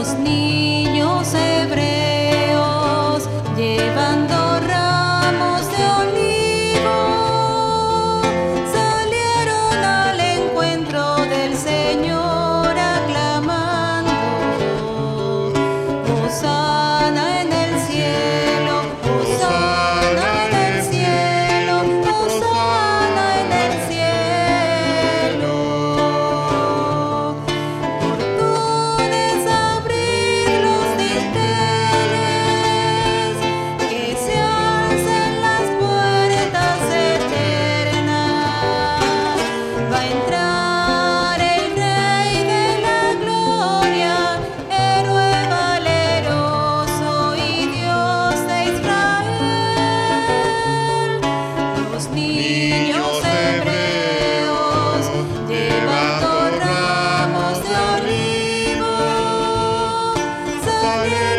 niños hebreos llevando ramos de olivo salieron al encuentro del Señor aclamando: Hosana en el cielo, Hosana en el cielo, Hosana en el cielo. Portones, abrid los dinteles, que se alcen las puertas eternas. Va a entrar el Rey de la gloria, héroe valeroso y Dios de Israel. Los niños hebreos llevando ramos de olivo salieron